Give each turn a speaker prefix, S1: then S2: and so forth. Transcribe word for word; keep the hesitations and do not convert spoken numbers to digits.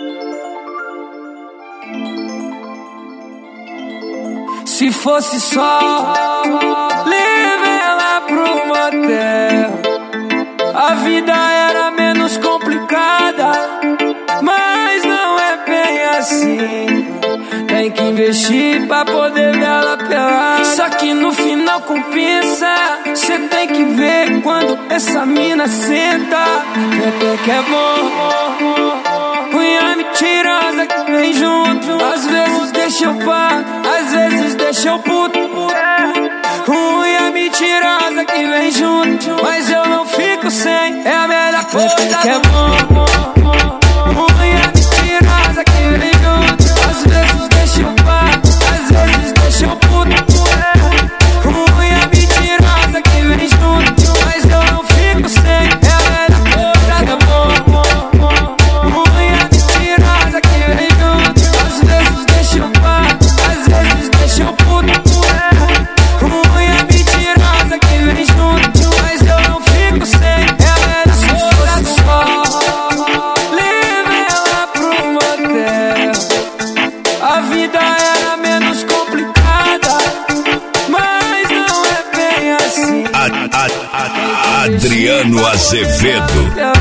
S1: Se fosse só, leve ela pro motel. A vida era menos complicada, mas não é bem assim. Tem que investir pra poder ver ela pelada. Só que no final compensa. Cê tem que ver quando essa mina senta. Até que é bom. Unha mentirosa que vem junto. Às vezes deixa eu pá, às vezes deixa eu puto. Unha mentirosa que vem junto, mas eu não fico sem. É a melhor coisa. Até que é bom. Unha mentirosa que vem junto. Às vezes deixa eu pá, às vezes deixa eu puto. Unha mentirosa que vem junto, mas eu não fico sem. É a melhor coisa que é bom. Unha mentirosa que vem junto. Às vezes deixa eu pá, às vezes deixa eu puto. Unha mentirosa que vem junto, mas eu não fico sem. É a melhor coisa só. Leve ela pro motel. A vida era menos complicada, mas não é bem assim.
S2: A, a, a, Adriano Azevedo.